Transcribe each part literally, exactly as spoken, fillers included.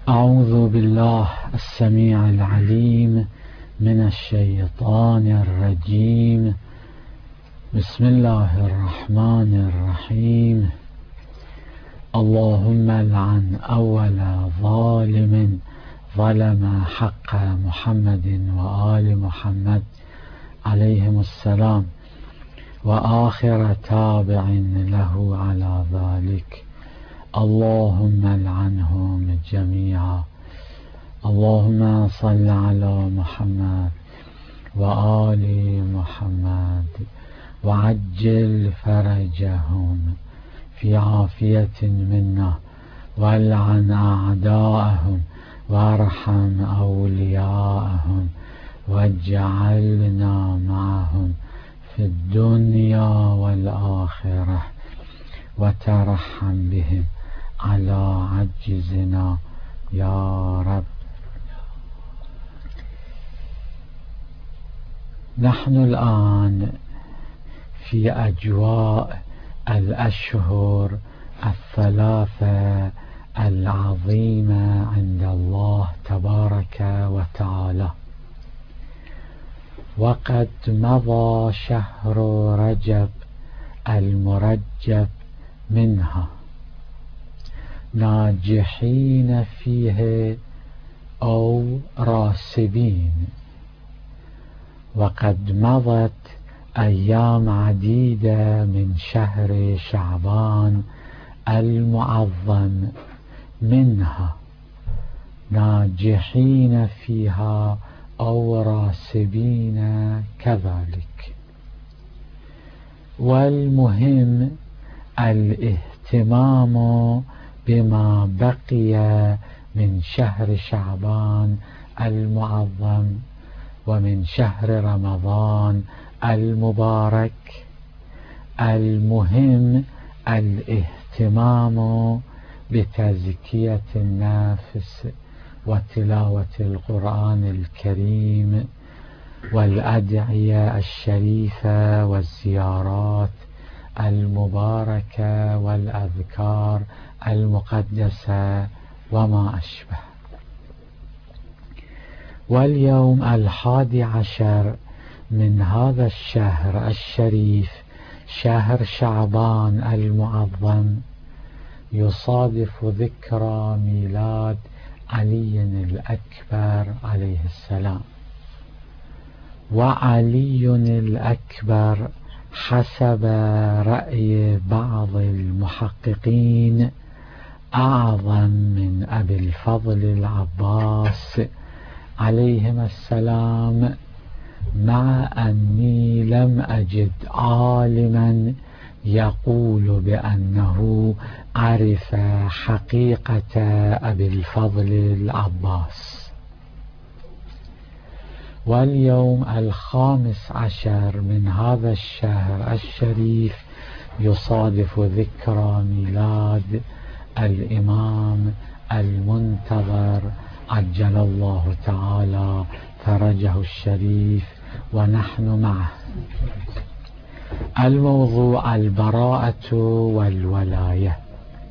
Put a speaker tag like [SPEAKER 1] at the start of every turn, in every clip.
[SPEAKER 1] أعوذ بالله السميع العليم من الشيطان الرجيم. بسم الله الرحمن الرحيم. اللهم لعن أول ظالم ظلم حق محمد وآل محمد عليهم السلام، وآخر تابع له على ذلك. اللهم لعنهم جميعا. اللهم صل على محمد وآل محمد وعجل فرجهم في عافية منا، والعن أعداءهم وارحم أولياءهم، واجعلنا معهم في الدنيا والآخرة، وترحم بهم على عجزنا يا رب. نحن الآن في أجواء الأشهر الثلاثة العظيمة عند الله تبارك وتعالى، وقد مضى شهر رجب المرجب منها ناجحين فيه أو راسبين، وقد مضت أيام عديدة من شهر شعبان المعظم منها ناجحين فيها أو راسبين كذلك. والمهم الاهتمام بما بقي من شهر شعبان المعظم ومن شهر رمضان المبارك. المهم الاهتمام بتزكية النفس وتلاوة القرآن الكريم والأدعية الشريفة والزيارات المباركة والأذكار المقدسة وما أشبه. واليوم الحادي عشر من هذا الشهر الشريف، شهر شعبان المعظم، يصادف ذكرى ميلاد علي الأكبر عليه السلام. وعلي الأكبر حسب رأي بعض المحققين أعظم من أبي الفضل العباس عليهما السلام، مع أني لم أجد عالما يقول بأنه عرف حقيقة أبي الفضل العباس. واليوم الخامس عشر من هذا الشهر الشريف يصادف ذكرى ميلاد الإمام المنتظر عجل الله تعالى فرجه الشريف ونحن معه. الموضوع البراءة والولاية.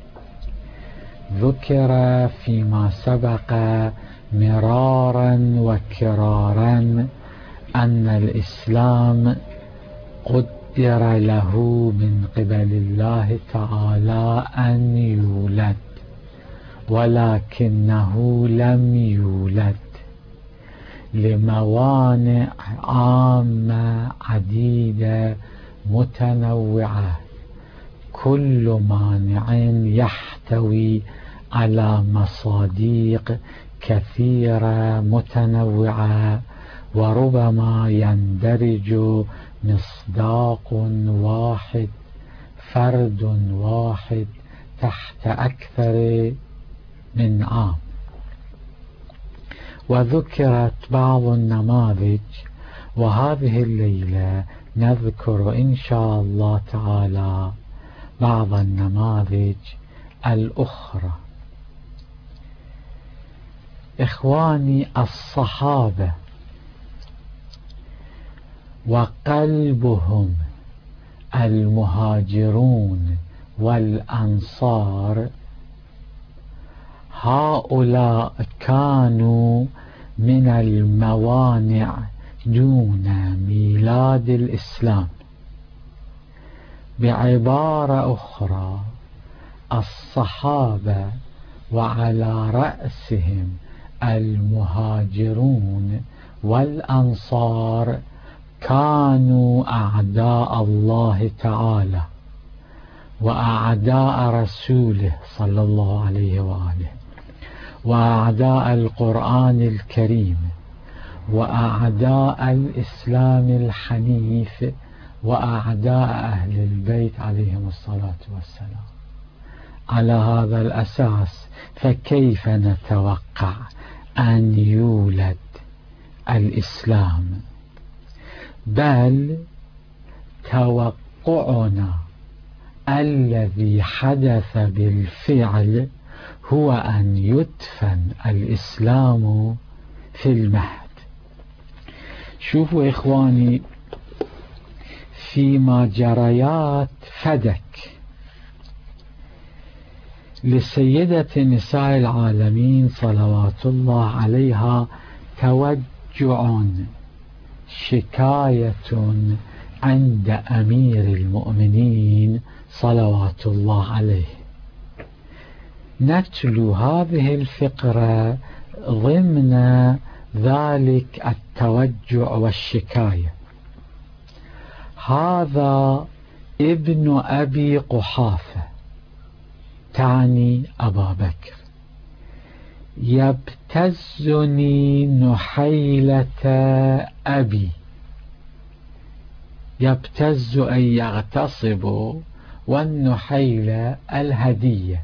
[SPEAKER 1] ذكر فيما سبق مرارا وكرارا أن الإسلام قدر له من قبل الله تعالى أن يولد، ولكنه لم يولد لموانع عامة عديدة متنوعة، كل مانع يحتوي على مصادق كثيرة متنوعة، وربما يندرج مصداق واحد، فرد واحد، تحت أكثر من عام. وذكرت بعض النماذج، وهذه الليلة نذكر إن شاء الله تعالى بعض النماذج الأخرى. إخواني الصحابة وقلبهم المهاجرون والأنصار، هؤلاء كانوا من الموانع دون ميلاد الإسلام. بعبارة أخرى، الصحابة وعلى رأسهم المهاجرون والأنصار كانوا أعداء الله تعالى وأعداء رسوله صلى الله عليه وآله، وأعداء القرآن الكريم، وأعداء الإسلام الحنيف، وأعداء أهل البيت عليهم الصلاة والسلام. على هذا الأساس فكيف نتوقع أن يولد الإسلام؟ بل توقعنا الذي حدث بالفعل هو أن يدفن الإسلام في المهد. شوفوا إخواني، فيما جريات فدك لسيدة نساء العالمين صلوات الله عليها توجع، شكاية عند أمير المؤمنين صلوات الله عليه. نتلو هذه الفقرة ضمن ذلك التوجع والشكاية. هذا ابن أبي قحافة، تعني أبا بكر، يبتزني نحيلة أبي. يبتز أن يغتصب، والنحيلة الهدية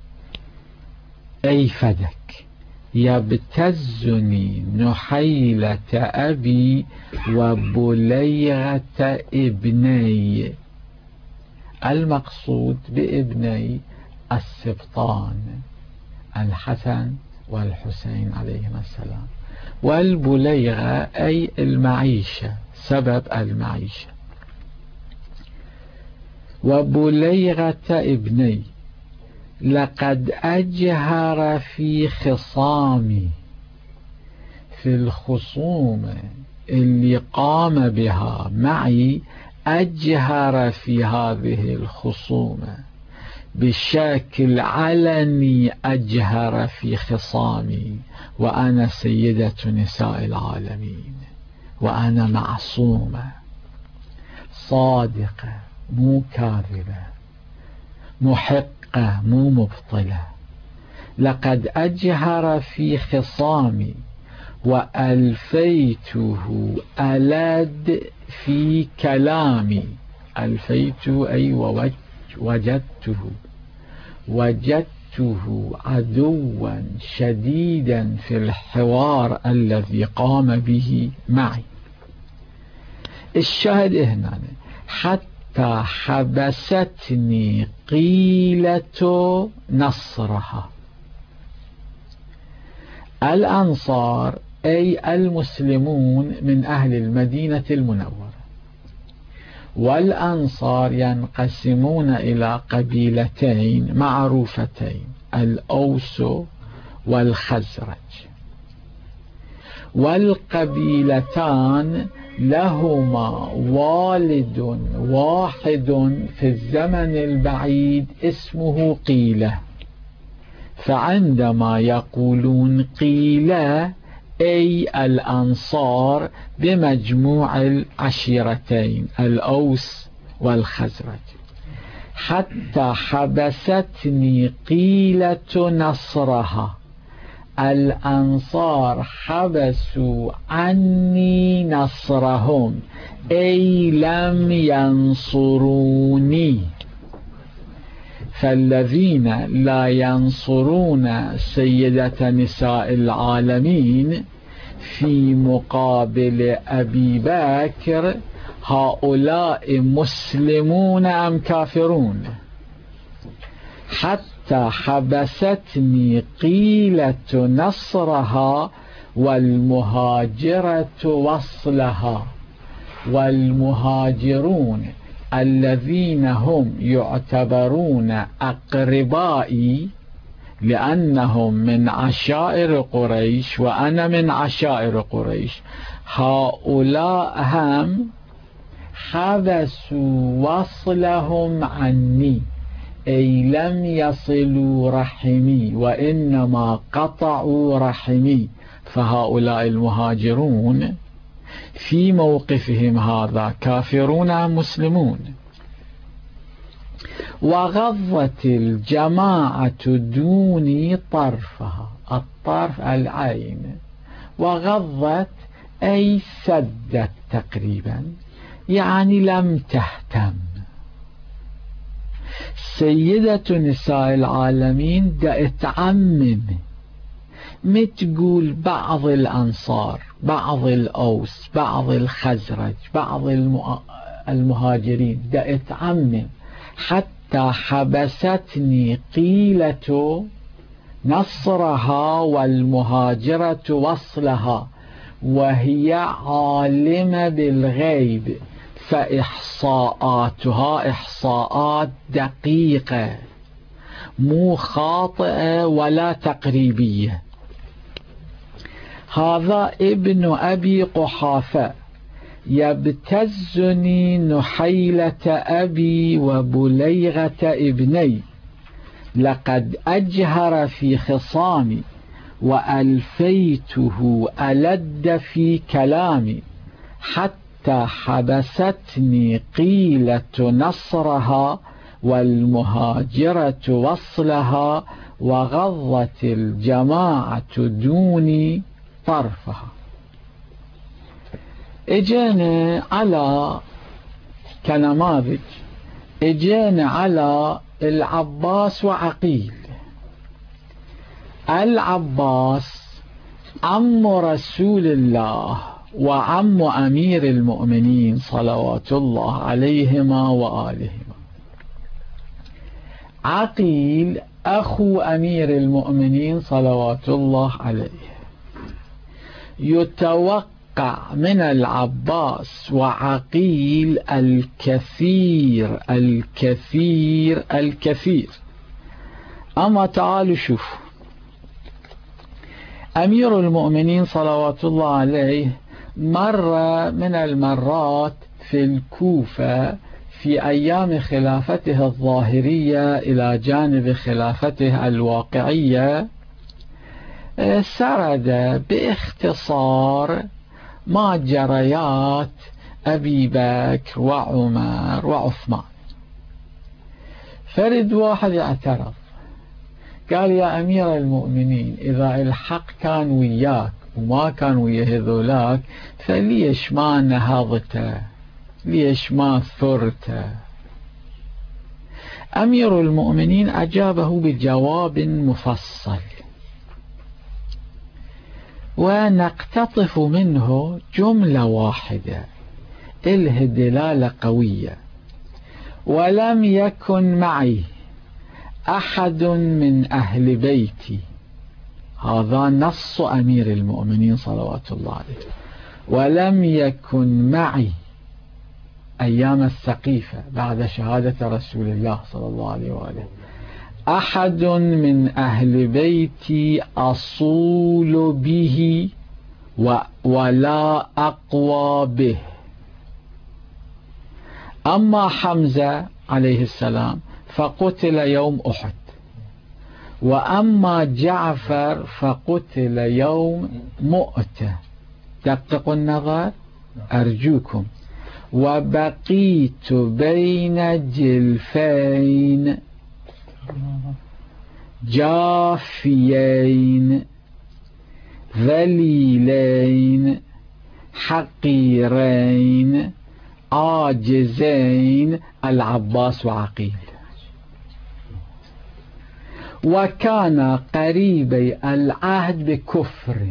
[SPEAKER 1] أي فدك. يبتزني نحيلة أبي وبليغة ابني. المقصود بابني السبطان الحسن والحسين عليهما السلام، والبليغة أي المعيشة، سبب المعيشة. وبليغة ابني لقد أجهر في خصامي، في الخصوم اللي قام بها معي، أجهر في هذه الخصومة بشكل علني، أجهر في خصامي، وأنا سيدة نساء العالمين، وأنا معصومة صادقة مو كاذبة، محقة مو مبطلة. لقد أجهر في خصامي وألفيته ألد في كلامي. ألفيت أي وجدته وجدته عدوا شديدا في الحوار الذي قام به معي. الشاهد هنا حتى حبستني قيلة نصرها. الأنصار أي المسلمون من أهل المدينة المنورة، والأنصار ينقسمون إلى قبيلتين معروفتين، الأوس والخزرج. والقبيلتان لهما والد واحد في الزمن البعيد اسمه قيلة. فعندما يقولون قيلة أي الأنصار بمجموع العشيرتين الأوس والخزرج. حتى حبستني قيلة نصرها، الأنصار حبسوا عني نصرهم أي لم ينصروني. فالذين لا ينصرون سيدة نساء العالمين في مقابل أبي بكر، هؤلاء مسلمون أم كافرون؟ حتى حبستني قيلة نصرها والمهاجرة وصلها. والمهاجرون الذين هم يعتبرون أقربائي لأنهم من عشائر قريش وأنا من عشائر قريش، هؤلاء هم حبسوا وصلهم عني، أي لم يصلوا رحمي وإنما قطعوا رحمي. فهؤلاء المهاجرون في موقفهم هذا كافرون أم مسلمون؟ وغضت الجماعة دوني طرفها، الطرف العين، وغضت أي سدت تقريبا، يعني لم تهتم. سيدة نساء العالمين دا تعمم، متقول بعض الأنصار، بعض الأوس، بعض الخزرج، بعض المهاجرين، دا تعمم حتى حبستني قيلة نصرها والمهاجرة وصلها، وهي عالمة بالغيب، فإحصاءاتها إحصاءات دقيقة مو خاطئة ولا تقريبية. هذا ابن أبي قحافة يبتزني نحيلة أبي وبليغة ابني، لقد أجهر في خصامي وألفيته ألد في كلامي، حتى حبستني قيلة نصرها والمهاجرة وصلها، وغضت الجماعة دوني طرفها. اجينا على كنماذج، اجينا على العباس وعقيل. العباس عم رسول الله وعم أمير المؤمنين صلوات الله عليهما وآلهما. عقيل أخو أمير المؤمنين صلوات الله عليه. يتوقع من العباس وعقيل الكثير الكثير الكثير. أما تعالوا شوفوا، أمير المؤمنين صلوات الله عليه مرة من المرات في الكوفة في أيام خلافته الظاهرية إلى جانب خلافته الواقعية، سرد باختصار ما جريات أبي بكر وعمر وعثمان. فرد واحد اعترض، قال يا أمير المؤمنين، إذا الحق كان وياك وما كان ويا هذولاك، فليش ما نهضت؟ ليش ما ثرت؟ أمير المؤمنين أجابه بجواب مفصل، ونقتطف منه جملة واحدة إله دلالة قوية: ولم يكن معي أحد من أهل بيتي. هذا نص أمير المؤمنين صلوات الله عليه. ولم يكن معي أيام السقيفة بعد شهادة رسول الله صلى الله عليه وآله أحد من أهل بيتي أصول به ولا أقوى به. أما حمزة عليه السلام فقتل يوم أحد، وأما جعفر فقتل يوم مؤتة. دققوا النظر أرجوكم. وبقيت بين جلفين جافيين ذليلين حقيرين عاجزين، العباس وعقيل. وكان قريبي العهد بكفر،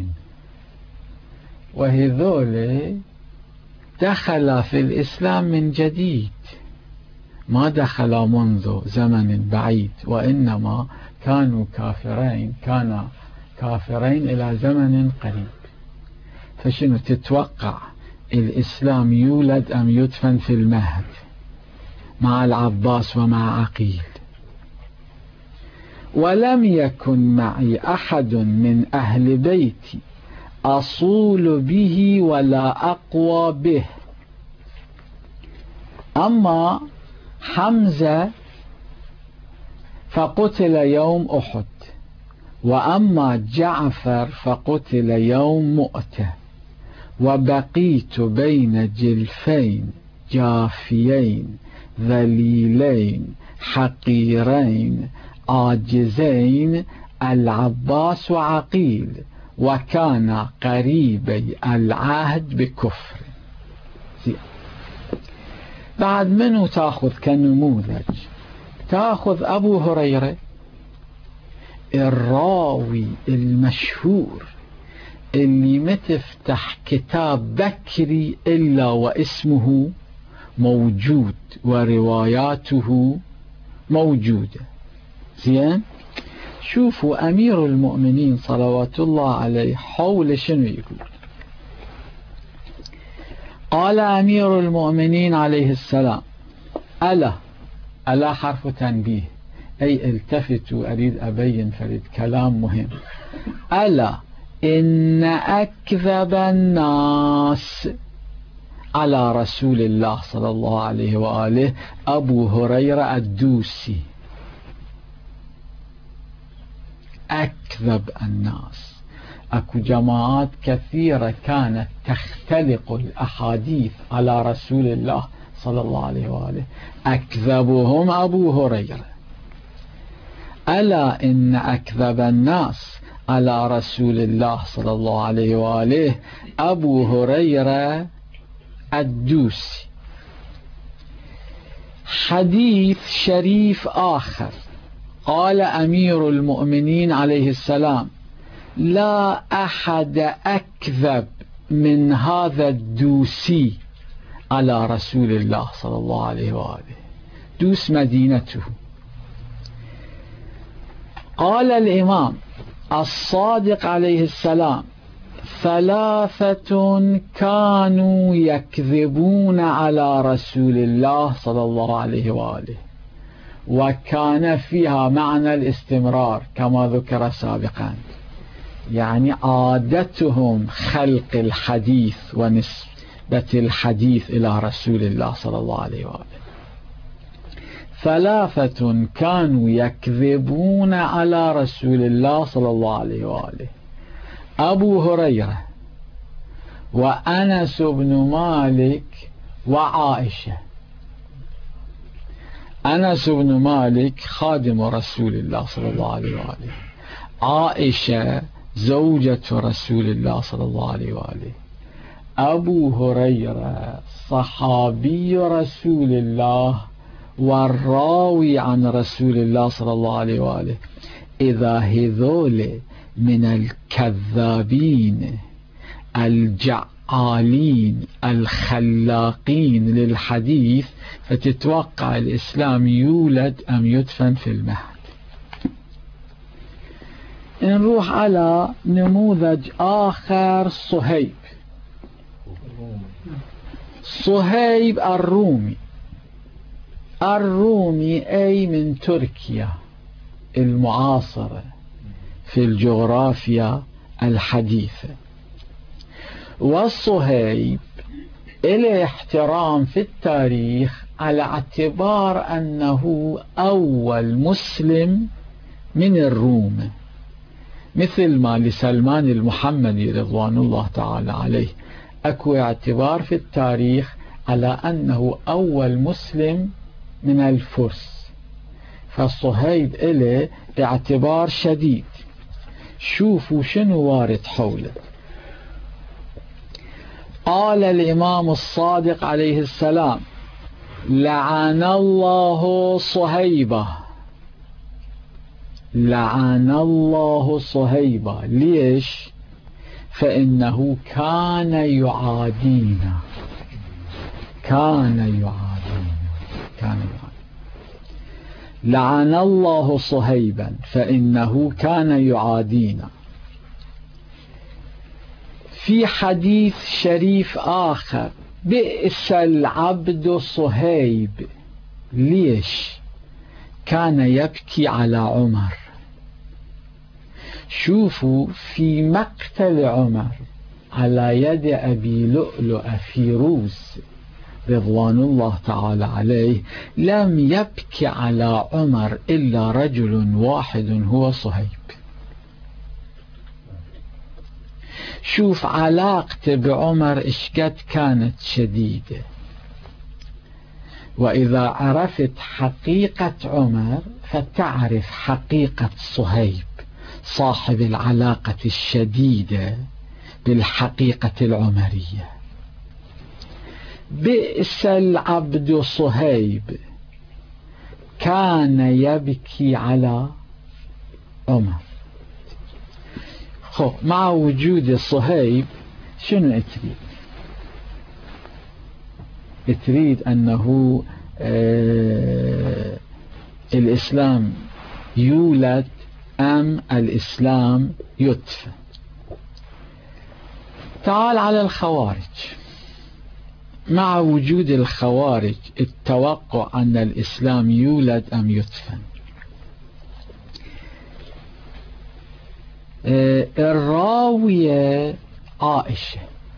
[SPEAKER 1] وهذول دخل في الإسلام من جديد، ما دخل منذ زمن بعيد، وإنما كانوا كافرين، كان كافرين إلى زمن قريب. فشنو تتوقع؟ الإسلام يولد أم يدفن في المهد مع العباس ومع عقيل؟ ولم يكن معي أحد من أهل بيتي أصول به ولا أقوى به. أما حمزة فقتل يوم أحد، وأما جعفر فقتل يوم مؤتة، وبقيت بين جلفين جافيين ذليلين حقيرين عاجزين، العباس وعقيل، وكان قريبي العهد بكفر. بعد منه تأخذ كنموذج؟ تأخذ أبو هريرة الراوي المشهور اللي ما تفتح كتاب بكري إلا واسمه موجود ورواياته موجودة. زين، شوفوا أمير المؤمنين صلوات الله عليه حول شنو يقول. قال أمير المؤمنين عليه السلام: ألا، ألا حرف تنبيه، أي التفتوا، أريد أبين فريد كلام مهم. ألا إن أكذب الناس على رسول الله صلى الله عليه وآله أبو هريرة الدوسي. أكذب الناس، أكو جماعات كثيرة كانت تختلق الأحاديث على رسول الله صلى الله عليه وآله، أكذبهم أبو هريرة. ألا إن أكذب الناس على رسول الله صلى الله عليه وآله أبو هريرة الدوسي. حديث شريف آخر، قال أمير المؤمنين عليه السلام: لا أحد أكذب من هذا الدوسي على رسول الله صلى الله عليه وآله. دوس مدينته. قال الإمام الصادق عليه السلام: ثلاثة كانوا يكذبون على رسول الله صلى الله عليه وآله، وكان فيها معنى الاستمرار كما ذكر سابقا، يعني عادتهم خلق الحديث ونسبة الحديث إلى رسول الله صلى الله عليه وآله. ثلاثة كانوا يكذبون على رسول الله صلى الله عليه وآله: أبو هريرة، وأنس بن مالك، وعائشة. أنس بن مالك خادم رسول الله صلى الله عليه وآله، عائشة زوجة رسول الله صلى الله عليه وآله، أبو هريرة صحابي رسول الله والراوي عن رسول الله صلى الله عليه وآله. إذا هذول من الكذابين الجعالين الخلاقين للحديث، فتتوقع الإسلام يولد أم يدفن في المهد. نروح على نموذج آخر، صهيب. صهيب الرومي، الرومي أي من تركيا المعاصرة في الجغرافيا الحديثة. والصهيب إليه احترام في التاريخ على اعتبار أنه أول مسلم من الروم، مثل ما لسلمان المحمدي رضوان الله تعالى عليه أكو اعتبار في التاريخ على أنه أول مسلم من الفرس، فالصهيب إليه اعتبار شديد. شوفوا شنو وارد حوله. قال الإمام الصادق عليه السلام: لعن الله صهيبة، لعن الله صهيبة. ليش؟ فإنه كان يعادينا، كان يعادينا، كان يعادينا. لعن الله صهيبا فإنه كان يعادينا. في حديث شريف آخر: بئس العبد صهيب. ليش؟ كان يبكي على عمر. شوفوا في مقتل عمر على يد أبي لؤلؤ فيروز رضوان الله تعالى عليه لم يبكي على عمر إلا رجل واحد هو صهيب. شوف علاقته بعمر إشقد كانت شديدة، وإذا عرفت حقيقة عمر فتعرف حقيقة صهيب صاحب العلاقة الشديدة بالحقيقة العمرية. بئس العبد صهيب كان يبكي على عمر. خو مع وجود صهيب شنو تريد؟ تريد أنه آه الإسلام يولد أم الإسلام يدفن؟ تعال على الخوارج. مع وجود الخوارج التوقع أن الإسلام يولد أم يدفن. آه الراوية عائشة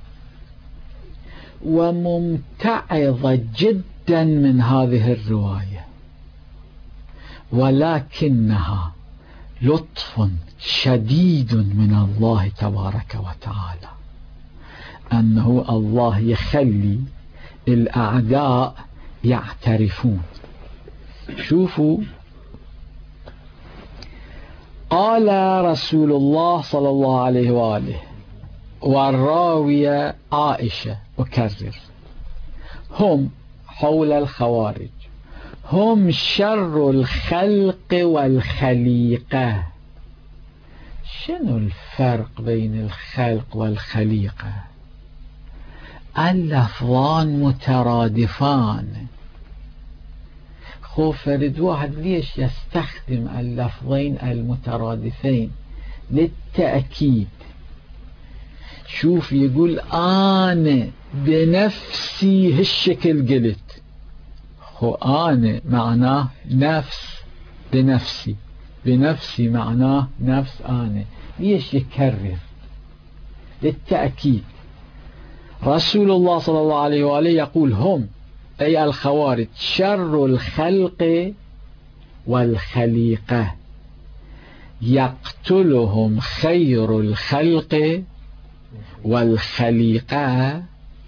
[SPEAKER 1] وممتعضة جدا من هذه الرواية، ولكنها لطف شديد من الله تبارك وتعالى أنه الله يخلي الأعداء يعترفون. شوفوا، قال رسول الله صلى الله عليه وآله والراوية عائشة، أكرر، هم حول الخوارج هم شر الخلق والخليقة. شنو الفرق بين الخلق والخليقة؟ اللفظان مترادفان. خوف فرد واحد ليش يستخدم اللفظين المترادفين؟ للتأكيد. شوف، يقول أنا بنفسي هالشكل قلت، هو أنا معناه نفس، بنفسي بنفسي معناه نفس أنا. ليش يكرر؟ للتأكيد. رسول الله صلى الله عليه وآله يقول هم أي الخوارج شر الخلق والخليقة، يقتلهم خير الخلق والخليقة،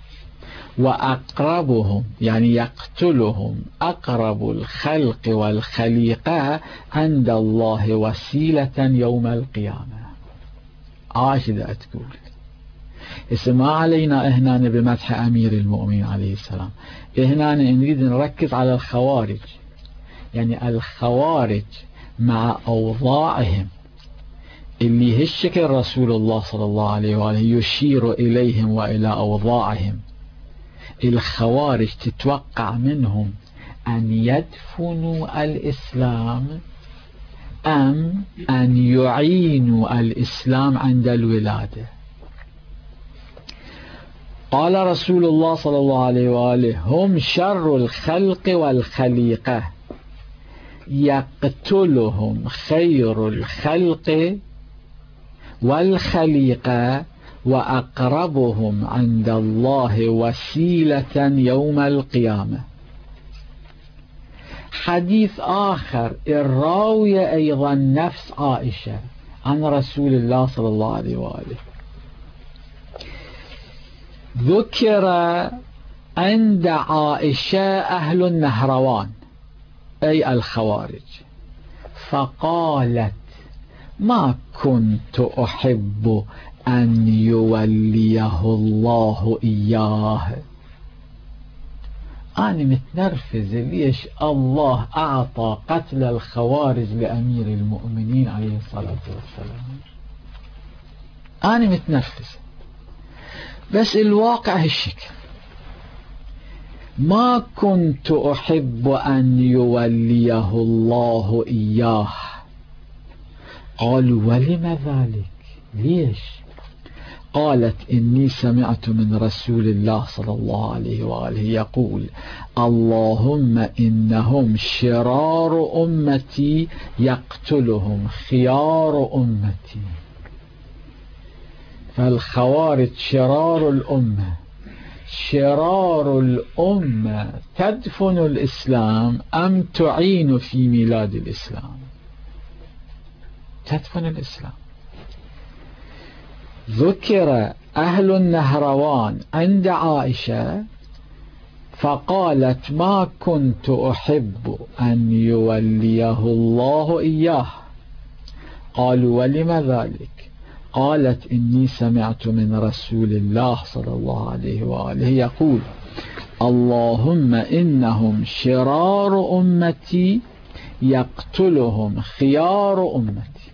[SPEAKER 1] وأقربهم يعني يقتلهم أقرب الخلق والخليقة عند الله وسيلة يوم القيامة. عاشد تقول اسمع علينا هنا بمدح أمير المؤمنين عليه السلام، هنا نريد نركز على الخوارج. يعني الخوارج مع أوضاعهم اللي هالشكل رسول الله صلى الله عليه وآله يشير إليهم وإلى أوضاعهم. الخوارج تتوقع منهم أن يدفنوا الإسلام أم أن يعينوا الإسلام عند الولادة. قال رسول الله صلى الله عليه وآله هم شر الخلق والخليقة، يقتلهم خير الخلق والخليقة، وأقربهم عند الله وسيلة يوم القيامة. حديث آخر الراوية أيضا نفس عائشة عن رسول الله صلى الله عليه وآله، ذكر عند عائشة أهل النهروان أي الخوارج، فقالت ما كنت أحب أن يوليه الله إياه. أنا متنرفز ليش الله أعطى قتل الخوارج لأمير المؤمنين عليه الصلاة والسلام. أنا متنرفز، بس الواقع هالشكل. ما كنت أحب أن يوليه الله إياه. قالوا ولم ذلك؟ ليش؟ قالت إني سمعت من رسول الله صلى الله عليه وآله يقول اللهم إنهم شرار أمتي يقتلهم خيار أمتي. فالخوارج شرار الأمة، شرار الأمة تدفن الإسلام أم تعين في ميلاد الإسلام؟ تدفن الإسلام. ذكر أهل النهروان عند عائشة فقالت ما كنت أحب أن يوليه الله إياه. قالوا ولم ذلك؟ قالت إني سمعت من رسول الله صلى الله عليه وآله يقول اللهم إنهم شرار أمتي يقتلهم خيار أمتي.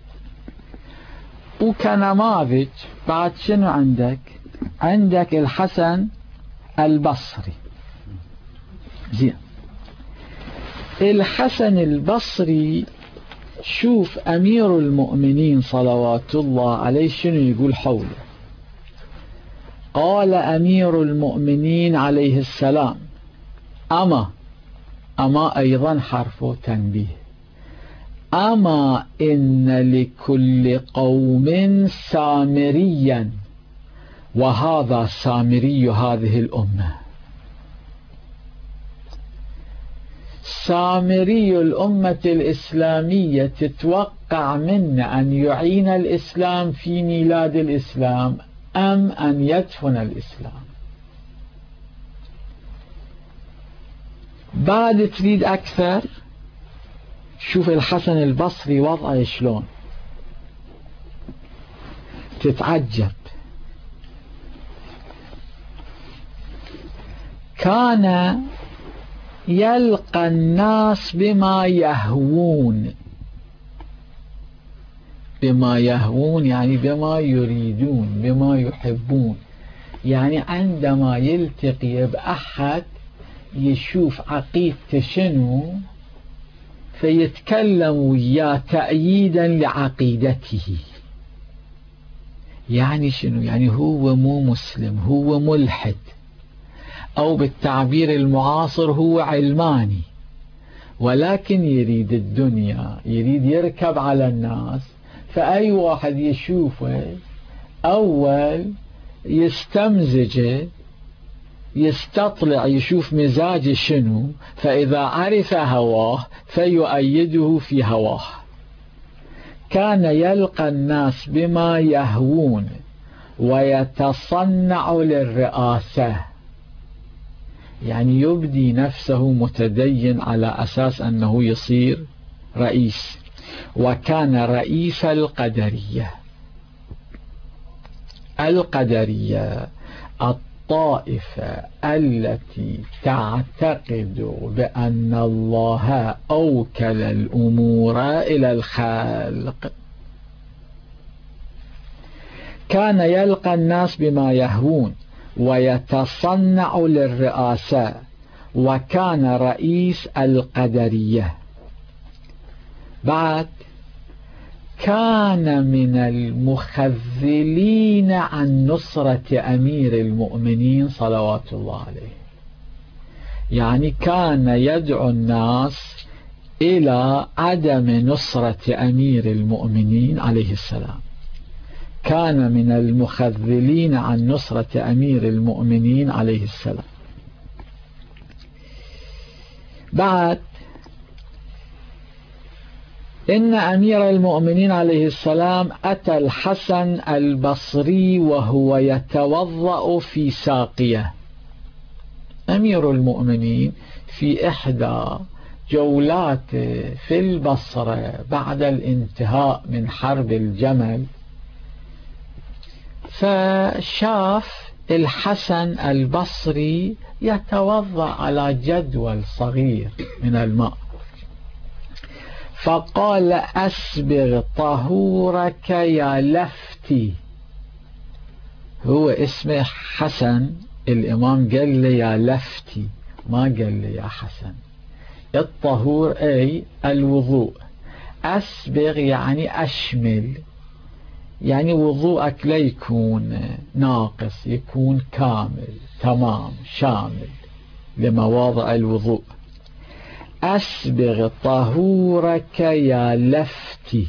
[SPEAKER 1] وكنماذج بعد شنو عندك؟ عندك الحسن البصري. زين، الحسن البصري شوف أمير المؤمنين صلوات الله عليه شنو يقول حوله. قال أمير المؤمنين عليه السلام أما أما أيضا حرف تنبيه، أما إن لكل قوم سامريا وهذا سامري هذه الأمة. سامري الأمة الإسلامية تتوقع منا أن يعين الإسلام في ميلاد الإسلام أم أن يدفن الإسلام؟ بعد تريد أكثر، شوف الحسن البصري وضعه شلون، تتعجب. كان يلقى الناس بما يهوون. بما يهوون يعني بما يريدون، بما يحبون. يعني عندما يلتقي بأحد يشوف عقيدته شنو فيتكلم وياه تأييدا لعقيدته. يعني شنو؟ يعني هو مو مسلم، هو ملحد، أو بالتعبير المعاصر هو علماني، ولكن يريد الدنيا، يريد يركب على الناس. فأي واحد يشوفه أول يستمزجه، يستطلع، يشوف مزاج شنو، فإذا عرف هواه فيؤيده في هواه. كان يلقى الناس بما يهوون ويتصنع للرئاسة. يعني يبدي نفسه متدين على أساس أنه يصير رئيس. وكان رئيس القدرية. القدرية الطائفة التي تعتقد بأن الله أوكل الأمور إلى الخالق. كان يلقى الناس بما يهوون ويتصنع للرئاسة، وكان رئيس القدرية. بعد كان من المخذلين عن نصرة أمير المؤمنين صلوات الله عليه. يعني كان يدعو الناس إلى عدم نصرة أمير المؤمنين عليه السلام. كان من المخذلين عن نصرة أمير المؤمنين عليه السلام. بعد إن أمير المؤمنين عليه السلام أتى الحسن البصري وهو يتوضأ في ساقية. أمير المؤمنين في إحدى جولات في البصرة بعد الانتهاء من حرب الجمل، فشاف الحسن البصري يتوضأ على جدول صغير من الماء، فقال أسبغ طهورك يا لفتي. هو اسمه حسن، الإمام قال لي يا لفتي، ما قال لي يا حسن. الطهور أي الوضوء، أسبغ يعني أشمل، يعني وضوءك لا يكون ناقص، يكون كامل تمام شامل لمواضع الوضوء. أسبغ طهورك يا لفتي.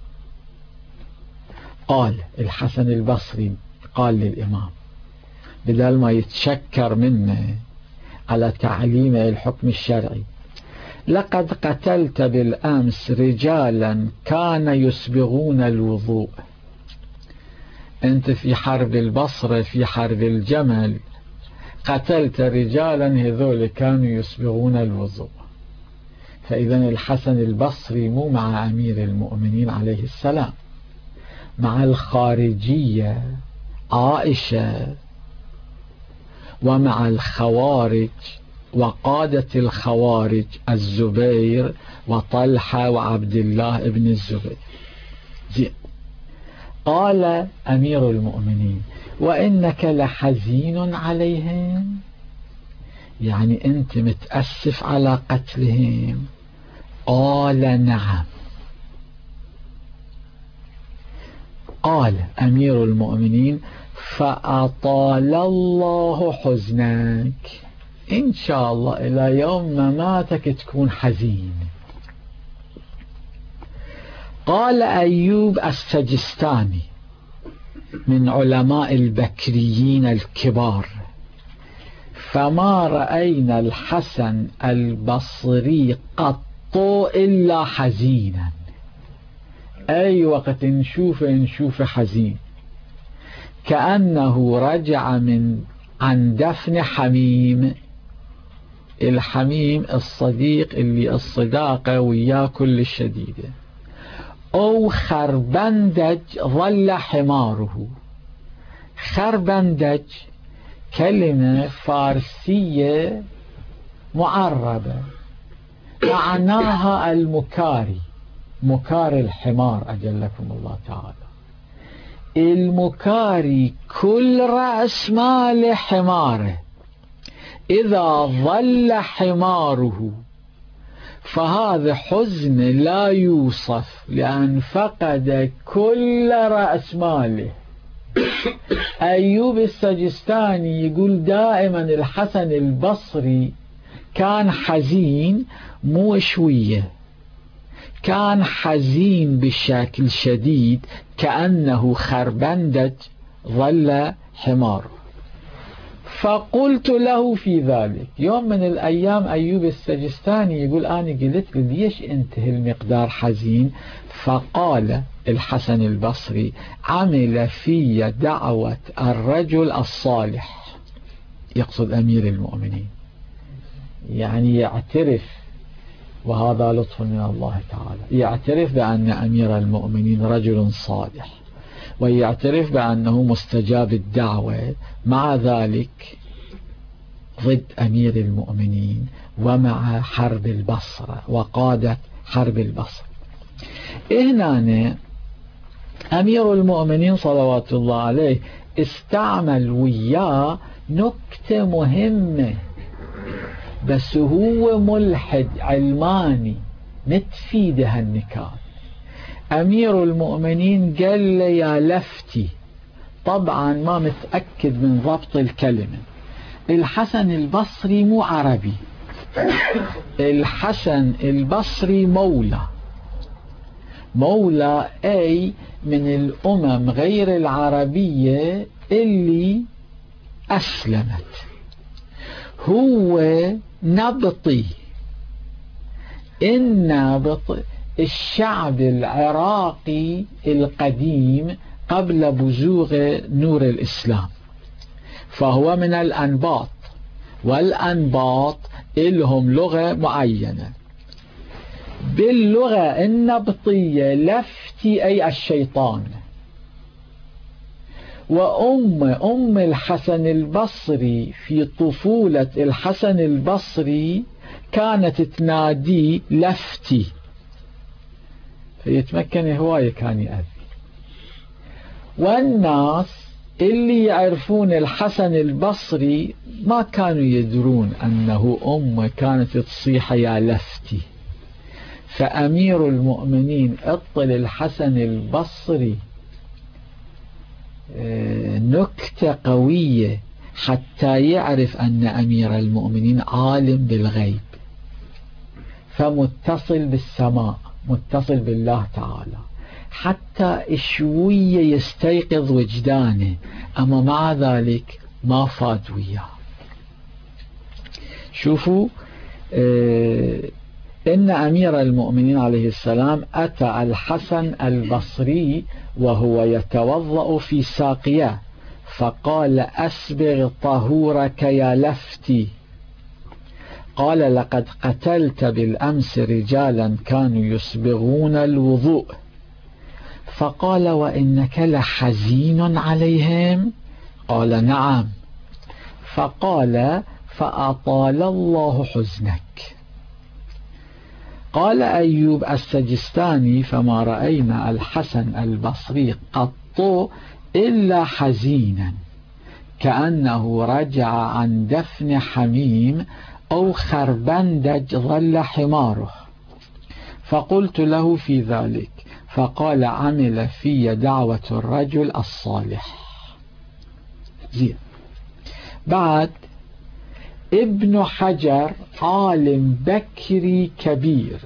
[SPEAKER 1] قال الحسن البصري قال للإمام بدل ما يتشكر منه على تعليمه الحكم الشرعي: لقد قتلت بالأمس رجالا كان يسبغون الوضوء. أنت في حرب البصرة في حرب الجمل قتلت رجالا هذول كانوا يسبغون الوضوء. فإذا الحسن البصري مو مع أمير المؤمنين عليه السلام، مع الخارجية عائشة ومع الخوارج وقادة الخوارج الزبير وطلحة وعبد الله ابن الزبير. زين. قال أمير المؤمنين: وإنك لحزين عليهم، يعني أنت متأسف على قتلهم؟ قال: نعم. قال أمير المؤمنين: فأطال الله حزنك، إن شاء الله إلى يوم مماتك تكون حزين. قال أيوب السجستاني من علماء البكريين الكبار: فما رأينا الحسن البصري قط إلا حزينا. أي وقت نشوف نشوف حزين، كأنه رجع من عن دفن حميم. الحميم الصديق اللي الصداقة وياه كل الشديدة. أو خربندج ظل حماره. خربندج كلمة فارسية معربة معناها المكاري، مكار الحمار أجلكم الله تعالى. المكاري كل رأس مال حماره، إذا ظل حماره فهذا حزن لا يوصف، لأن فقد كل رأس ماله. أيوب السجستاني يقول دائما الحسن البصري كان حزين، مو شوية، كان حزين بشكل شديد، كأنه خربندج ظل حماره. فقلت له في ذلك يوم من الأيام أيوب السجستاني يقول أنا قلت له ليش أنت هالمقدار حزين؟ فقال الحسن البصري: عمل في دعوة الرجل الصالح، يقصد أمير المؤمنين، يعني يعترف، وهذا لطف من الله تعالى، يعترف بأن أمير المؤمنين رجل صالح، ويعترف بأنه مستجاب الدعوة، مع ذلك ضد أمير المؤمنين ومع حرب البصرة وقادة حرب البصرة. هنا أمير المؤمنين صلوات الله عليه استعمل وياه نكتة مهمة، بس هو ملحد علماني متفيد هالنكات. أمير المؤمنين قال لي يا لفتي، طبعا ما متأكد من ضبط الكلمة. الحسن البصري مو عربي، الحسن البصري مولى، مولى أي من الأمم غير العربية اللي أسلمت. هو نبطي، النابط الشعب العراقي القديم قبل بزوغ نور الإسلام، فهو من الأنباط، والأنباط لهم لغة معينة. باللغة النبطية لفتي أي الشيطان. وأم أم الحسن البصري في طفولة الحسن البصري كانت تنادي لفتي، فيتمكن هواية كان يأذي. والناس اللي يعرفون الحسن البصري ما كانوا يدرون أنه أمه كانت تصيح يا لفتي. فأمير المؤمنين اطل الحسن البصري نكتة قوية حتى يعرف أن أمير المؤمنين عالم بالغيب، فمتصل بالسماء، متصل بالله تعالى، حتى شوية يستيقظ وجدانه، أما مع ذلك ما فات وياه. شوفوا، اه إن أمير المؤمنين عليه السلام أتى الحسن البصري وهو يتوضأ في ساقية، فقال: أسبغ طهورك يا لفتي. قال: لقد قتلت بالأمس رجالا كانوا يسبغون الوضوء. فقال: وإنك لحزين عليهم؟ قال: نعم. فقال: فأطال الله حزنك. قال أيوب السجستاني: فما رأينا الحسن البصري قط إلا حزينا، كأنه رجع عن دفن حميم أو خربندج ظل حماره. فقلت له في ذلك، فقال: عمل في دعوة الرجل الصالح. زين. بعد ابن حجر عالم بكري كبير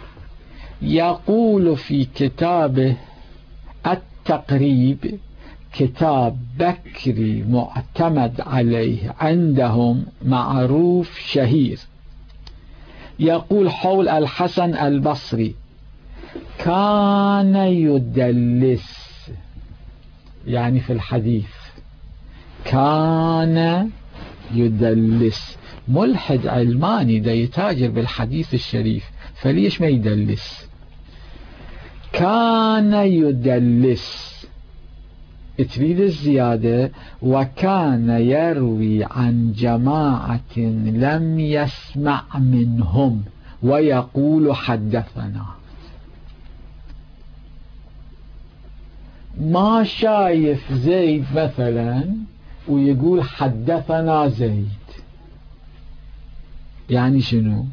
[SPEAKER 1] يقول في كتابه التقريب، كتاب بكري معتمد عليه عندهم، معروف شهير، يقول حول الحسن البصري: كان يدلس، يعني في الحديث كان يدلس. ملحد علماني دا يتاجر بالحديث الشريف، فليش ما يدلس؟ كان يدلس، تريد الزيادة. وكان يروي عن جماعة لم يسمع منهم ويقول حدثنا. ما شايف زيد مثلا ويقول حدثنا زيد، يعني شنو؟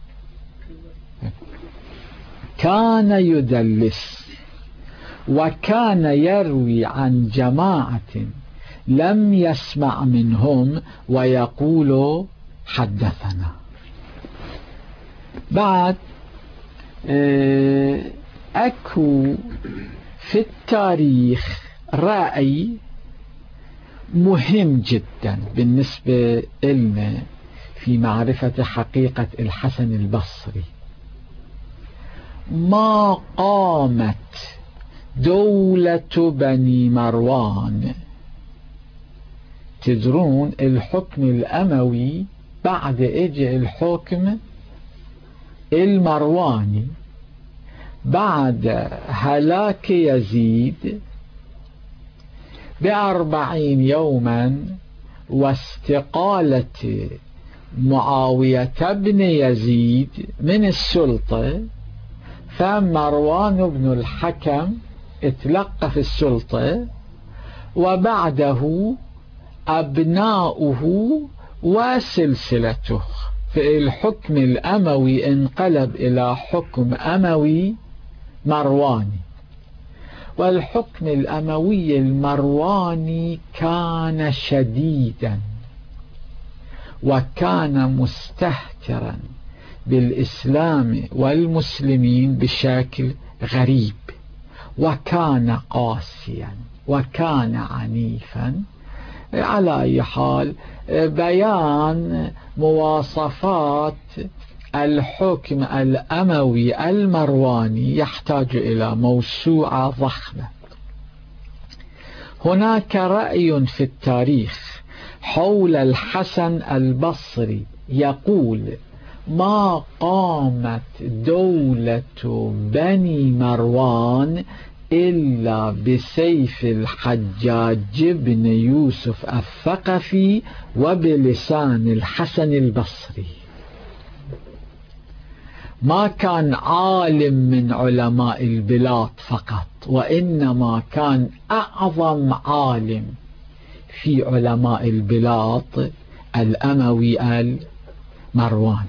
[SPEAKER 1] كان يدلس وكان يروي عن جماعة لم يسمع منهم ويقول حدثنا. بعد أكو في التاريخ رأي مهم جدا بالنسبة لنا في معرفة حقيقة الحسن البصري. ما قامت دولة بني مروان، تدرون الحكم الأموي بعد اجى الحكم المرواني بعد هلاك يزيد بأربعين يوما واستقالة معاوية بن يزيد من السلطة، فمروان بن الحكم اتلقى في السلطة، وبعده أبناؤه وسلسلته. في الحكم الأموي انقلب إلى حكم أموي مرواني، والحكم الأموي المرواني كان شديدا وكان مستهترا بالإسلام والمسلمين بشكل غريب، وكان قاسيا وكان عنيفا. على أي حال، بيان مواصفات الحكم الأموي المرواني يحتاج إلى موسوعة ضخمة. هناك رأي في التاريخ حول الحسن البصري يقول: ما قامت دولة بني مروان إلا بسيف الحجاج بن يوسف الثقفي وبلسان الحسن البصري. ما كان عالم من علماء البلاد فقط، وإنما كان أعظم عالم في علماء البلاد الأموي المرواني.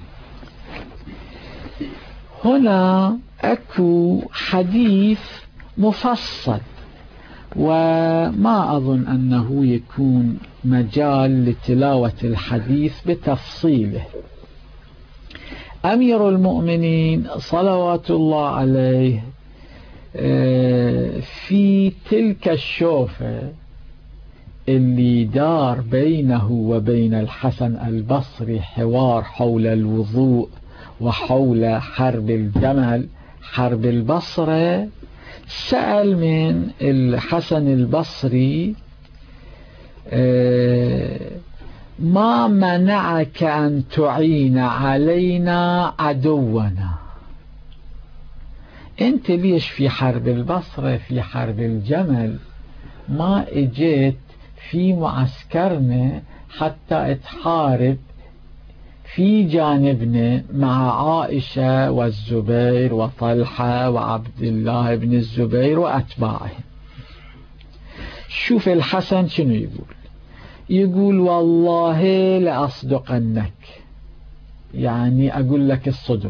[SPEAKER 1] هنا أكو حديث مفصل وما أظن أنه يكون مجال لتلاوة الحديث بتفصيله. أمير المؤمنين صلوات الله عليه في تلك الشوفة اللي دار بينه وبين الحسن البصري حوار حول الوضوء وحول حرب الجمل، حرب البصرة، سأل من الحسن البصري ما منعك أن تعين علينا عدونا؟ أنت ليش في حرب البصرة في حرب الجمل ما اجيت في معسكرنا حتى تحارب في جانبنا مع عائشة والزبير وطلحة وعبد الله بن الزبير وأتباعهم؟ شوف الحسن شنو يقول، يقول والله لأصدقنك، يعني أقول لك الصدق،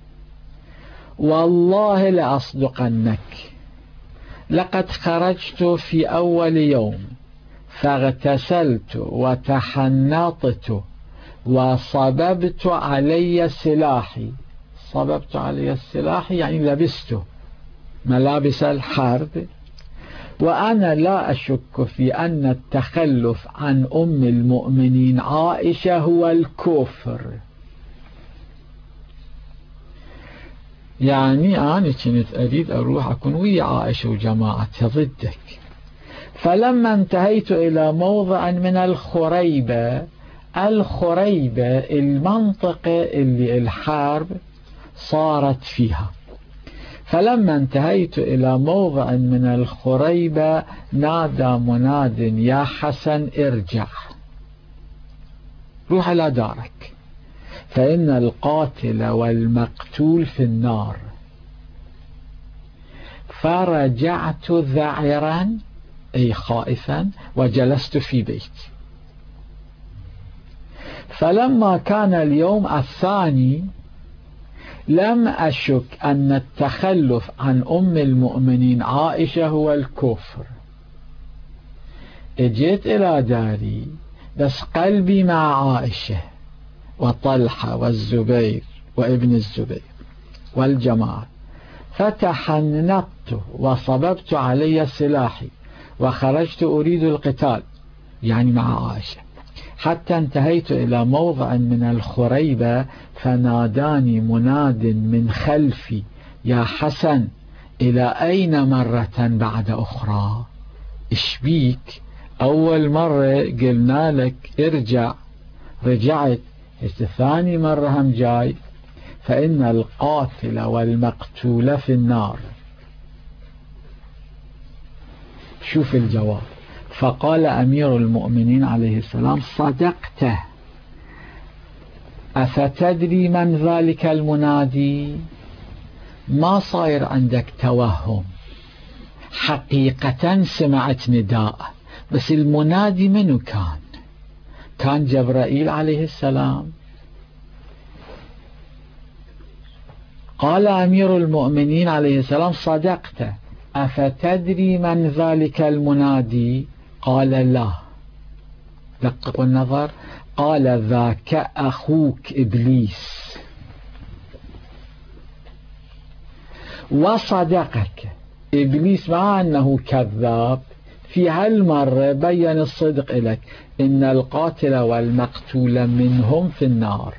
[SPEAKER 1] والله لأصدقنك لقد خرجت في أول يوم فاغتسلت وتحنطت وصببت علي سلاحي. صببت علي السلاح يعني لبسته ملابس الحرب، وأنا لا أشك في أن التخلف عن أم المؤمنين عائشة هو الكفر. يعني أنا كنت أريد أروح أكون ويا عائشة وجماعتها ضدك. فلما انتهيت إلى موضع من الخريبة، الخريبة المنطقة اللي الحرب صارت فيها، فلما انتهيت إلى موضع من الخريبة نادى مناد يا حسن ارجع، روح إلى دارك، فإن القاتل والمقتول في النار. فرجعت ذعرا أي خائفا وجلست في بيتي. فلما كان اليوم الثاني لم أشك أن التخلف عن أم المؤمنين عائشة هو الكفر. اجيت إلى داري بس قلبي مع عائشة وطلحة والزبير وابن الزبير والجماعة، فتحنطت وصببت علي سلاحي وخرجت أريد القتال يعني مع عائشة، حتى انتهيت إلى موضع من الخريبة فناداني مناد من خلفي يا حسن إلى أين مرة بعد أخرى؟ إيش بيك؟ أول مرة قلنا لك ارجع رجعت، ثاني مرة هم جاي، فإن القاتل والمقتول في النار. شوف الجواب، فقال أمير المؤمنين عليه السلام صدقت، أفتدري من ذلك المنادي؟ ما صاير عندك توهم، حقيقة سمعت نداء، بس المنادي منو كان؟ كان جبرائيل عليه السلام. قال أمير المؤمنين عليه السلام صدقت، أفتدري من ذلك المنادي؟ قال لا. دققوا النظر، قال ذاك أخوك إبليس. وصدقك إبليس مع أنه كذاب في هالمرة بين الصدق لك، إن القاتل والمقتول منهم في النار.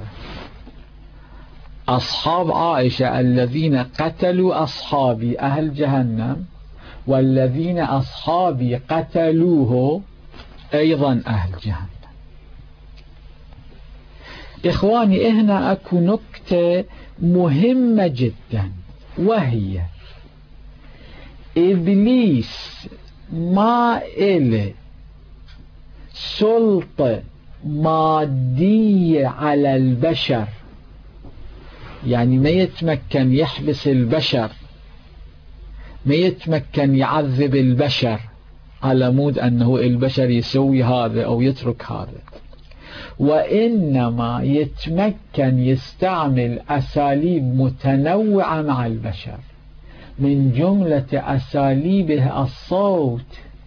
[SPEAKER 1] أصحاب عائشة الذين قتلوا أصحابي أهل جهنم، والذين أصحابي قتلوه أيضا أهل جهنم. إخواني هنا أكو نكتة مهمة جدا، وهي إبليس ما إله سلطة مادية على البشر، يعني ما يتمكن يحبس البشر، ما يتمكن يعذب البشر على مود أنه البشر يسوي هذا أو يترك هذا، وإنما يتمكن يستعمل أساليب متنوعة مع البشر، من جملة أساليبه الصوت.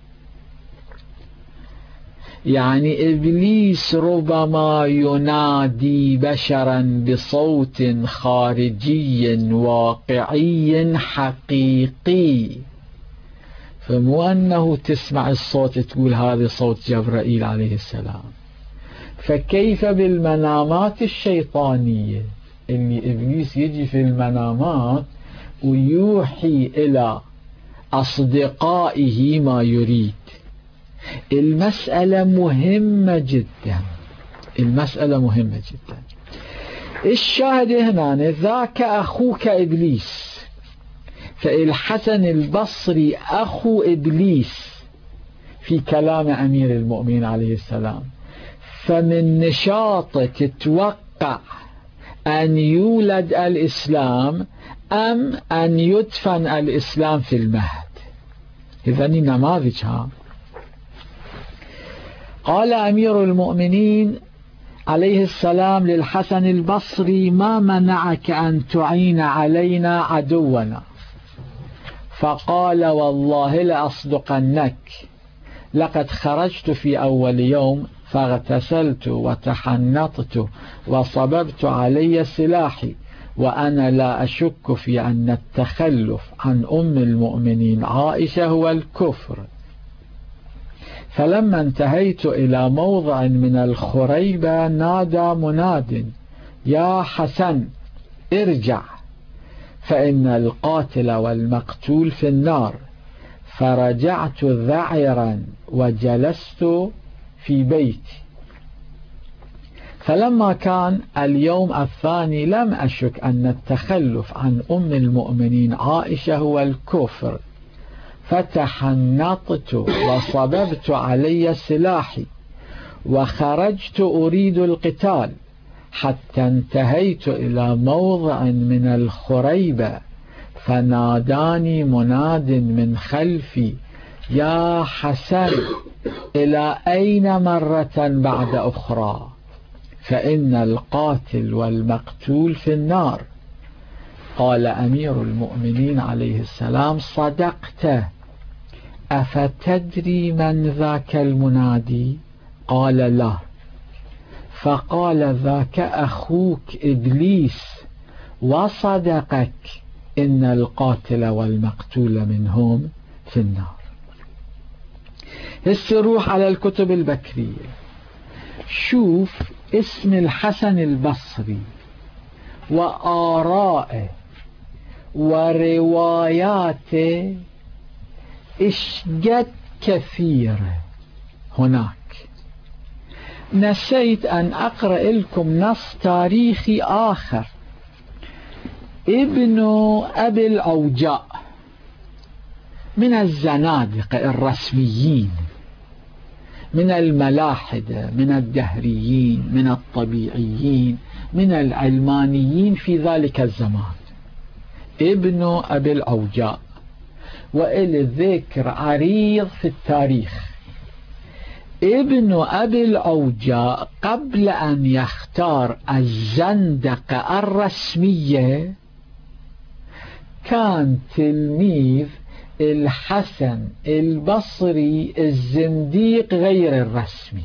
[SPEAKER 1] يعني إبليس ربما ينادي بشرا بصوت خارجي واقعي حقيقي، فمو أنه تسمع الصوت تقول هذا صوت جبرائيل عليه السلام. فكيف بالمنامات الشيطانية اللي إبليس يجي في المنامات ويوحي إلى أصدقائه ما يريد؟ المسألة مهمة جدا، المسألة مهمة جدا. الشاهد هنا ذاك أخوك إبليس، فالحسن البصري أخو إبليس في كلام أمير المؤمنين عليه السلام، فمن نشاطك تتوقع أن يولد الإسلام أم أن يدفن الإسلام في المهد. إذن النماذج ها. قال أمير المؤمنين عليه السلام للحسن البصري: ما منعك أن تعين علينا عدونا؟ فقال: والله لأصدقنك، لقد خرجت في أول يوم فاغتسلت وتحنطت وصببت علي سلاحي، وأنا لا أشك في أن التخلف عن أم المؤمنين عائشة هو الكفر. فلما انتهيت إلى موضع من الخريبة نادى مناد: يا حسن ارجع، فإن القاتل والمقتول في النار. فرجعت ذعرا وجلست في بيتي. فلما كان اليوم الثاني لم أشك أن التخلف عن أم المؤمنين عائشة هو الكفر، فتحنطت وصببت علي سلاحي وخرجت أريد القتال، حتى انتهيت إلى موضع من الخريبة فناداني مناد من خلفي: يا حسن إلى أين مرة بعد أخرى؟ فإن القاتل والمقتول في النار. قال أمير المؤمنين عليه السلام: صدقت، أفتدري من ذاك المنادي؟ قال: لا. فقال: ذاك أخوك إبليس، وصدقك، إن القاتل والمقتول منهم في النار. هسه روح على الكتب البكرية، شوف اسم الحسن البصري وآرائه ورواياته اشجد كثيرة هناك. نسيت أن أقرأ لكم نص تاريخي آخر. ابن أبي الأوجاء من الزنادقة الرسميين، من الملاحدة، من الدهريين، من الطبيعيين، من العلمانيين في ذلك الزمان. ابن أبي الأوجاء، وإلى ذكر عريض في التاريخ. ابن أبي الأوجاء قبل أن يختار الزندقة الرسمية كان تلميذ الحسن البصري الزنديق غير الرسمي.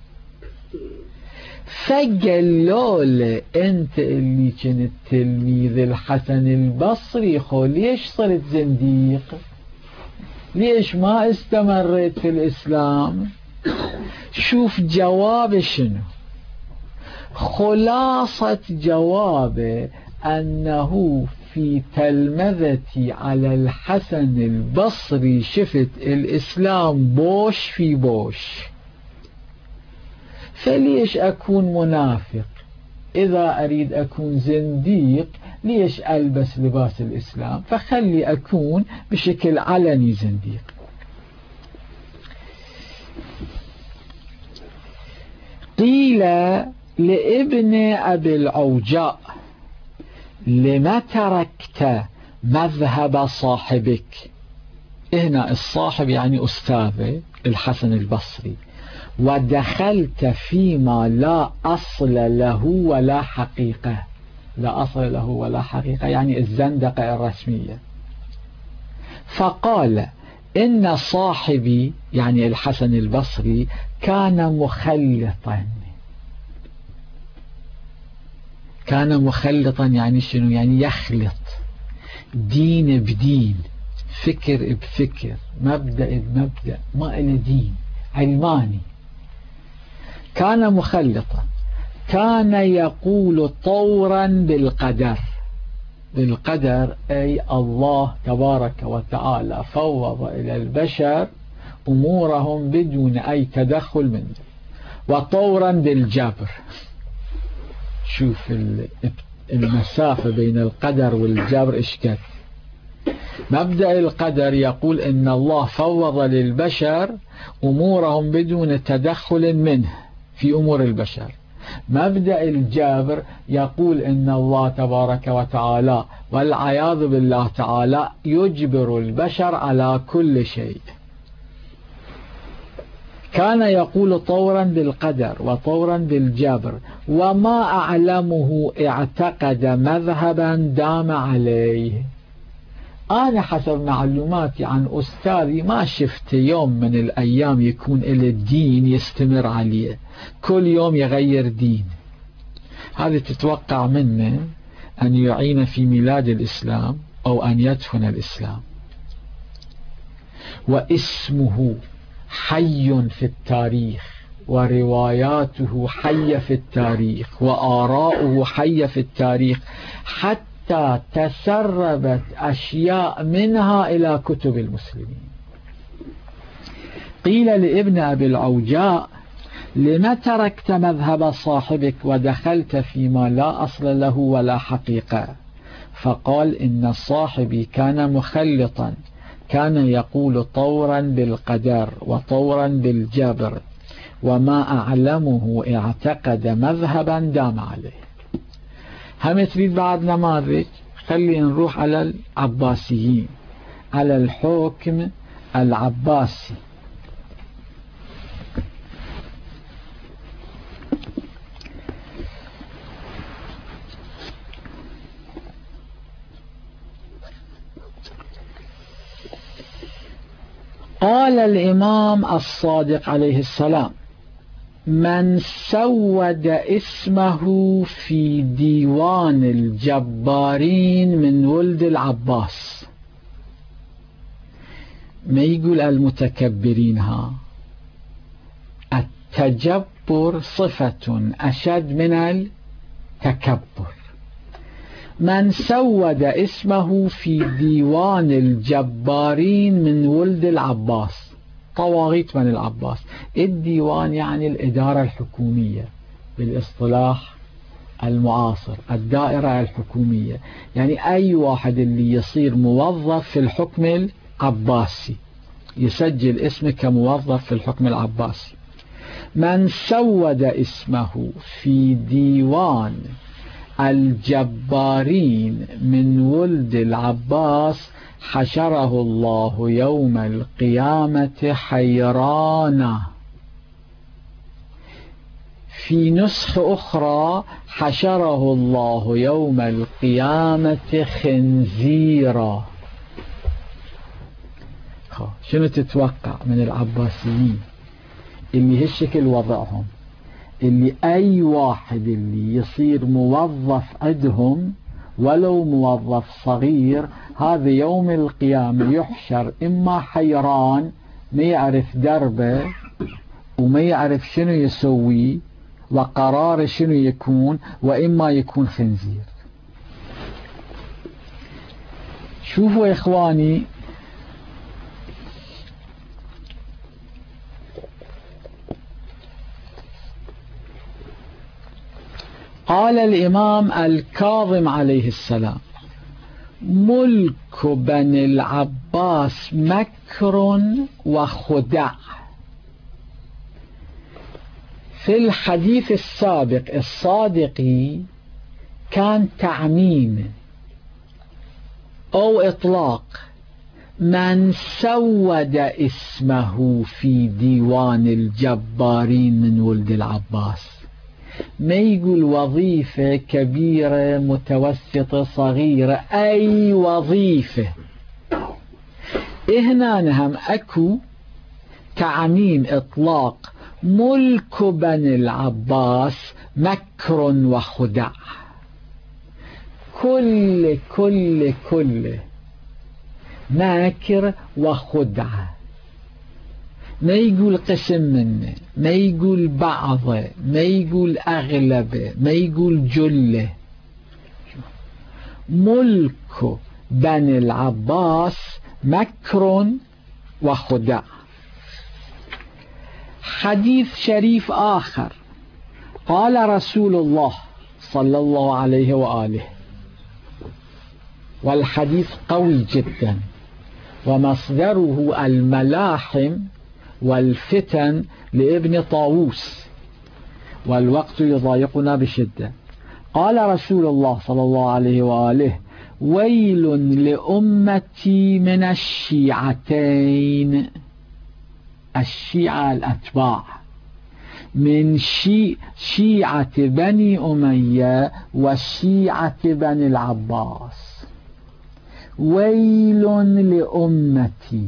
[SPEAKER 1] فقالوا له: انت اللي كنت تلميذ الحسن البصري، خو ليش صرت زنديق؟ ليش ما استمريت في الإسلام؟ شوف جواب شنو. خلاصة جوابه أنه في تلمذتي على الحسن البصري شفت الإسلام بوش في بوش، فليش أكون منافق؟ إذا أريد أكون زنديق ليش ألبس لباس الإسلام؟ فخلي أكون بشكل علني زنديق. قيل لابن أبي الأوجاء: لما تركت مذهب صاحبك؟ هنا الصاحب يعني أستاذه الحسن البصري، ودخلت فيما لا أصل له ولا حقيقة. لا أصل له ولا حقيقة يعني الزندقة الرسمية. فقال: إن صاحبي يعني الحسن البصري كان مخلطا. كان مخلطا يعني شنو؟ يعني يخلط دين بدين، فكر بفكر، مبدأ بمبدأ، ما إلى دين، علماني. كان مخلطا، كان يقول طورا بالقدر. بالقدر أي الله تبارك وتعالى فوض إلى البشر أمورهم بدون أي تدخل منه. وطورا بالجبر، شوف المسافة بين القدر والجبر إشكال. مبدأ القدر يقول إن الله فوض للبشر أمورهم بدون تدخل منه في أمور البشر. مبدأ الجبر يقول إن الله تبارك وتعالى والعياذ بالله تعالى يجبر البشر على كل شيء. كان يقول طورا بالقدر وطورا بالجبر، وما أعلمه اعتقد مذهبا دام عليه. أنا حسب معلوماتي عن أستاذي ما شفت يوم من الأيام يكون إلى الدين يستمر عليه، كل يوم يغير دين. هذا تتوقع منه أن يعين في ميلاد الإسلام أو أن يدفن الإسلام. واسمه حي في التاريخ، ورواياته حية في التاريخ، وآراؤه حية في التاريخ، حتى تسربت أشياء منها إلى كتب المسلمين. قيل لابن أبي العوجاء: لما تركت مذهب صاحبك ودخلت فيما لا أصل له ولا حقيقة؟ فقال: إن صاحبي كان مخلطا، كان يقول طورا بالقدر وطورا بالجبر، وما أعلمه اعتقد مذهبا دام عليه. هم تريد بعد نماذج؟ خلي نروح على العباسيين، على الحكم العباسي. قال الإمام الصادق عليه السلام: من سود اسمه في ديوان الجبارين من ولد العباس. ما يقول المتكبرين، ها التجبر صفة أشد من التكبر. من سود اسمه في ديوان الجبارين من ولد العباس، طواغيت من العباس. الديوان يعني الإدارة الحكومية بالاصطلاح المعاصر، الدائرة الحكومية، يعني أي واحد اللي يصير موظف في الحكم العباسي يسجل اسمه كموظف في الحكم العباسي. من سود اسمه في ديوان الجبارين من ولد العباس حشره الله يوم القيامة حيرانا. في نسخ أخرى: حشره الله يوم القيامة خنزيرا. شنو تتوقع من العباسيين اللي هالشكل وضعهم، اللي أي واحد اللي يصير موظف عندهم ولو موظف صغير، هذا يوم القيامة يحشر إما حيران ما يعرف دربه وما يعرف شنو يسوي وقراره شنو يكون، وإما يكون خنزير. شوفوا يا إخواني، قال الإمام الكاظم عليه السلام: ملك بني العباس مكر وخدع. في الحديث السابق الصادق كان تعميم أو إطلاق: من سود اسمه في ديوان الجبارين من ولد العباس. ما يقول وظيفة كبيرة متوسطة صغيرة، أي وظيفة. هنا هم أكو تعميم إطلاق ملك بني العباس مكر وخدع. كل كل كل ماكر وخدعة، ما يقول قسم منه، ما يقول بعضه، ما يقول أغلبه، ما يقول جله. ملك بني العباس مكر وخدع. حديث شريف آخر قال رسول الله صلى الله عليه وآله، والحديث قوي جدا ومصدره الملاحم والفتن لابن طاووس والوقت يضايقنا بشدة. قال رسول الله صلى الله عليه وآله: ويل لأمتي من الشيعتين. الشيعة الأتباع، من شي شيعة بني أمية وشيعة بني العباس. ويل لأمتي،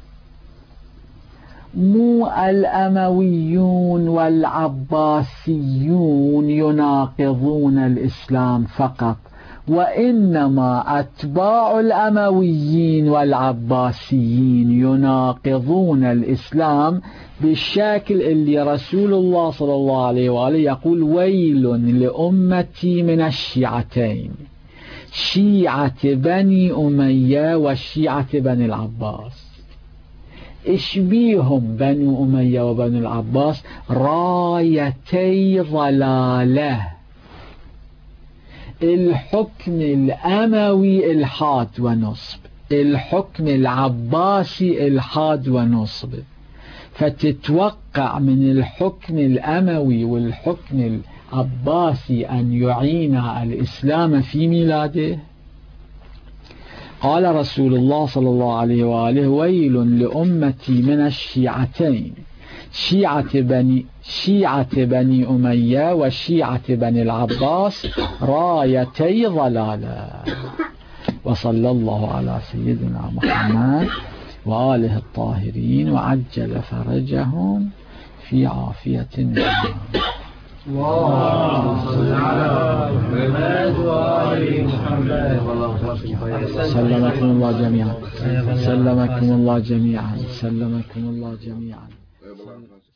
[SPEAKER 1] مو الأمويون والعباسيون يناقضون الإسلام فقط، وإنما أتباع الأمويين والعباسيين يناقضون الإسلام بالشكل اللي رسول الله صلى الله عليه وآله يقول: ويل لأمتي من الشيعتين، شيعة بني أمية وشيعة بني العباس. اشبيهم بني أمية وبني العباس رايتي ضلالة. الحكم الأموي الحاد ونصب، الحكم العباسي الحاد ونصب. فتتوقع من الحكم الأموي والحكم العباسي أن يعين الإسلام في ميلاده؟ قال رسول الله صلى الله عليه وآله: ويل لأمتي من الشيعتين، شيعة بني, شيعة بني أمية وشيعة بني العباس رايتي ضلالة. وصلى الله على سيدنا محمد وآله الطاهرين وعجل فرجهم في عافية النعم.
[SPEAKER 2] اللهم صل على محمد وآل محمد.
[SPEAKER 1] سلمكم الله جميعا، سلمكم الله جميعا، سلمكم الله جميعا.